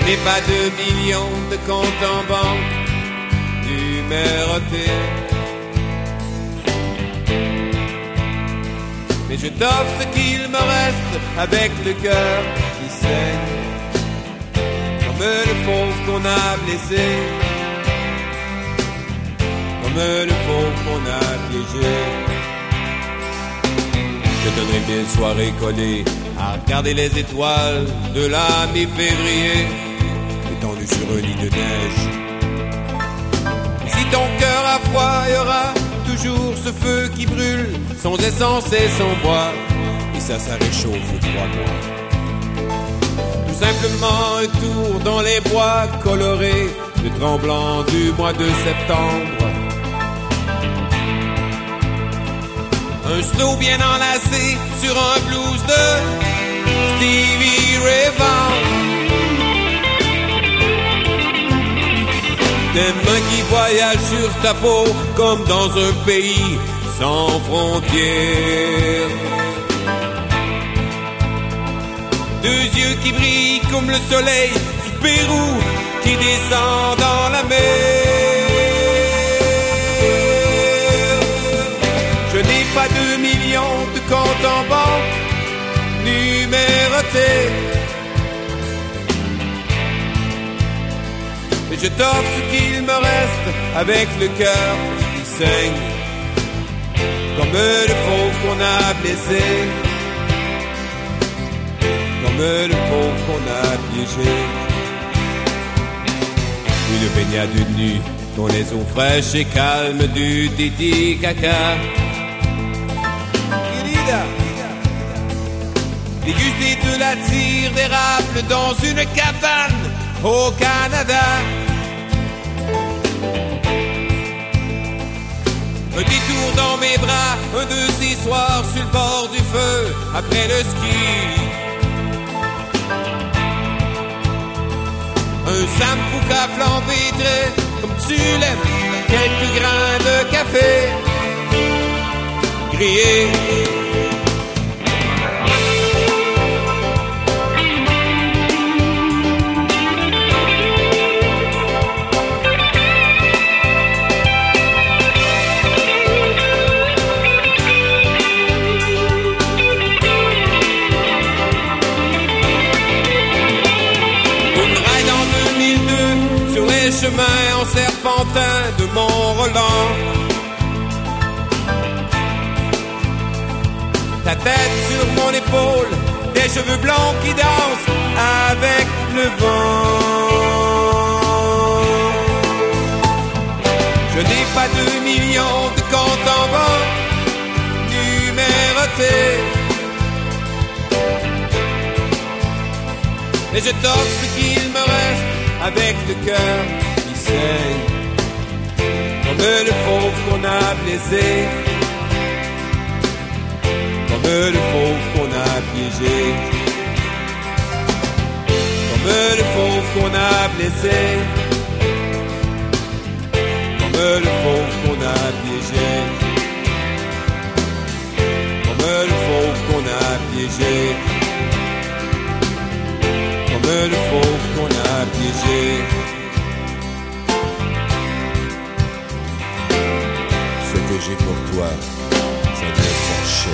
n'ai pas de millions de comptes en banque numérotés, mais je t'offre ce qu'il me reste avec le cœur qui saigne, comme le fauve qu'on a blessé, comme le fauve qu'on a piégé. Je donnerai mille soirées collées à regarder les étoiles de la mi-février, étendues sur un lit de neige. Et si ton cœur a froid, il y aura toujours ce feu qui brûle, sans essence et sans bois, et ça réchauffe 3 mois. Tout simplement un tour dans les bois colorés, le tremblant du mois de septembre. Un slow bien enlacé sur un blues de Stevie Ray Vaughan. Des mains qui voyagent sur ta peau comme dans un pays sans frontières. 2 yeux qui brillent comme le soleil du Pérou qui descend dans la mer. Je n'ai pas de millions de comptes en banque numérotés, mais je t'offre ce qu'il me reste avec le cœur qui saigne, comme le fauve qu'on a blessé, comme le fauve qu'on a piégé. Une baignade de nuit dans les eaux fraîches et calmes du Titicaca. Déguster de la tire d'érable dans une cabane au Canada. Un détour dans mes bras, un de ces soirs sur le bord du feu après le ski. Un sambuca flambé très comme tu l'aimes, quelques grains de café grillé. Chemin en serpentin de Mont-Roland. Ta tête sur mon épaule, des cheveux blancs qui dansent avec le vent. Je n'ai pas de millions de comptes en banque numérotés, mais je t'offre ce qu'il me reste avec le cœur qui saigne, comme le fauve qu'on a blessé, comme le fauve qu'on a piégé, comme le fauve qu'on a blessé, comme le fauve qu'on a piégé, comme le fauve qu'on a piégé, comme le fauve qu'on a piégé. Ce que j'ai pour toi, ça te laisse en chier.